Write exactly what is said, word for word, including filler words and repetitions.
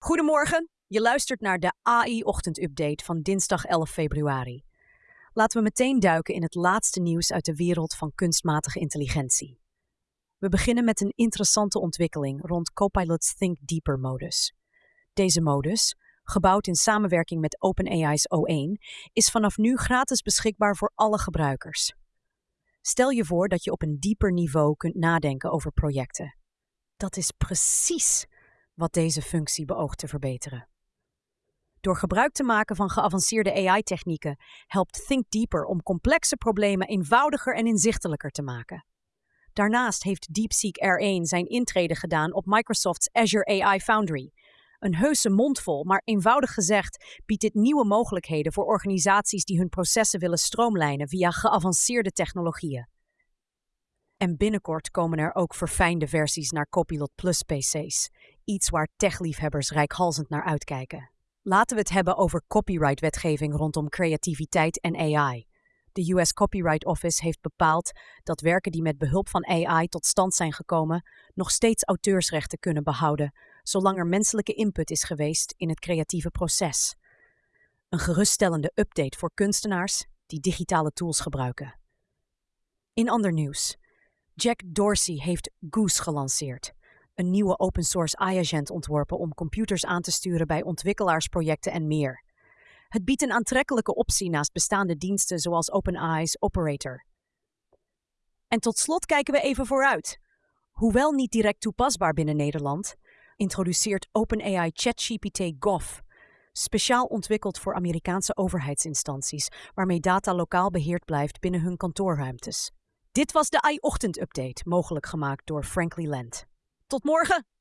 Goedemorgen, je luistert naar de A I-ochtendupdate van dinsdag elf februari. Laten we meteen duiken in het laatste nieuws uit de wereld van kunstmatige intelligentie. We beginnen met een interessante ontwikkeling rond Copilot's Think Deeper-modus. Deze modus, gebouwd in samenwerking met OpenAI's O één, is vanaf nu gratis beschikbaar voor alle gebruikers. Stel je voor dat je op een dieper niveau kunt nadenken over projecten. Dat is precies wat deze functie beoogt te verbeteren. Door gebruik te maken van geavanceerde A I-technieken helpt Think Deeper om complexe problemen eenvoudiger en inzichtelijker te maken. Daarnaast heeft DeepSeek R één zijn intrede gedaan op Microsoft's Azure A I Foundry. Een heuse mondvol, maar eenvoudig gezegd biedt dit nieuwe mogelijkheden voor organisaties die hun processen willen stroomlijnen via geavanceerde technologieën. En binnenkort komen er ook verfijnde versies naar Copilot Plus P C's, iets waar techliefhebbers reikhalzend naar uitkijken. Laten we het hebben over copyright-wetgeving rondom creativiteit en A I. De U S Copyright Office heeft bepaald dat werken die met behulp van A I tot stand zijn gekomen, nog steeds auteursrechten kunnen behouden, zolang er menselijke input is geweest in het creatieve proces. Een geruststellende update voor kunstenaars die digitale tools gebruiken. In ander nieuws. Jack Dorsey heeft Goose gelanceerd, een nieuwe open-source A I-agent ontworpen om computers aan te sturen bij ontwikkelaarsprojecten en meer. Het biedt een aantrekkelijke optie naast bestaande diensten zoals OpenAI's Operator. En tot slot kijken we even vooruit. Hoewel niet direct toepasbaar binnen Nederland, introduceert OpenAI ChatGPT Gov, speciaal ontwikkeld voor Amerikaanse overheidsinstanties, waarmee data lokaal beheerd blijft binnen hun kantoorruimtes. Dit was de A I-ochtendupdate, mogelijk gemaakt door Frankly Land. Tot morgen!